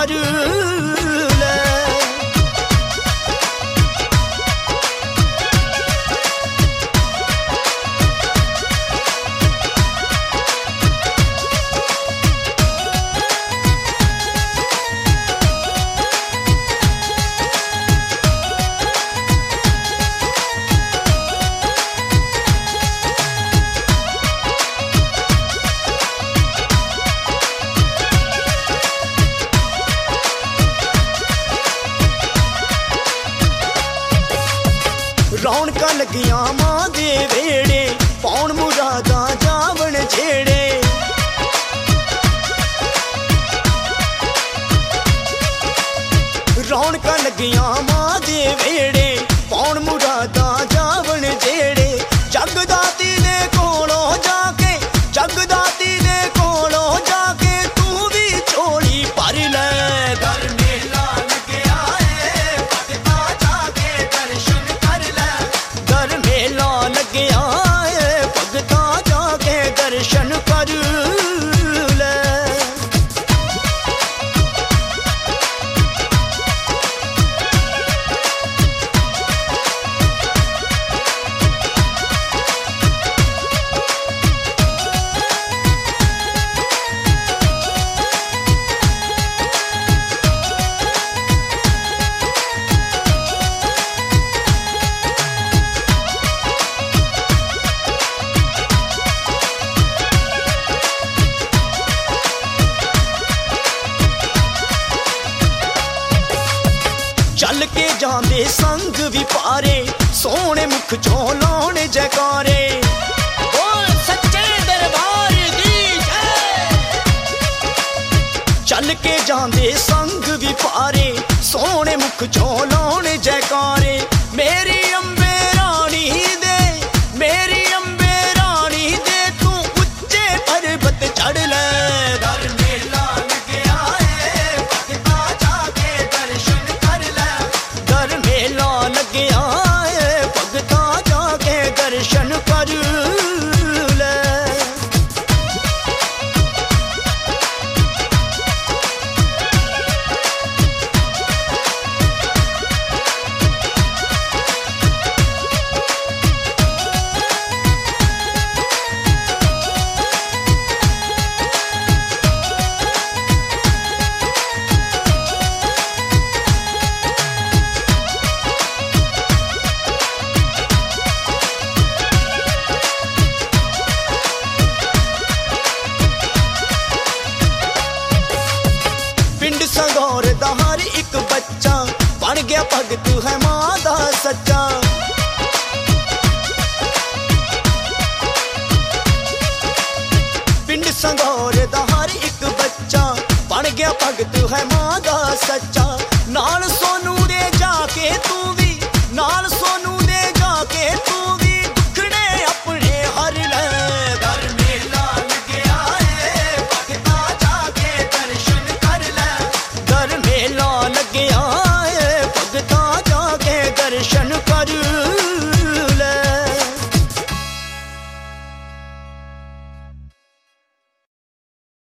कर ले। रौनक लगिया मां दे वेड़े पौन मुरादा जावण जेड़े। रौनक लगिया मां दे वेड़े पौन मुरादा जावण जेड़े। जगदाती दे कोलों जाके जगदाती दे कोलों जाके तू भी झोली भर ले। घर मेला लग्या है भगता जाके दर्शन कर ले। घर मेला लग्या है भगता जाके दर्शन कर ले। चल के जांदे संग भी पारे सोने मुख चों लाने जयकारे। बोल सच्चे दरबार दी जय। चल के जांदे संग भी पारे सोने मुख चों लाने जयकारे। मेरी अम्बे रानी दे मेरी अम्बे रानी दे तू उच्चे पर्वत चढ़ ले। घर मेला लग्या है भगता जाके दर्शन कर ले। घर मेला लग्या है भगता जाके दर्शन कर ले। पिंड संगौर दा हर एक बच्चा बन गया भगत है मां दा सच्चा। पिंड संगौर दा हर एक बच्चा बन गया भगत है मां दा सच्चा। नाल सोनू दे जाके तू भी नाल सोनू दे जाके तू भी दुखड़े अपने हर ले। घर मेला लग्या है भगता जाके दर्शन कर ले। घर मेला लग्या है भगता जाके दर्शन कर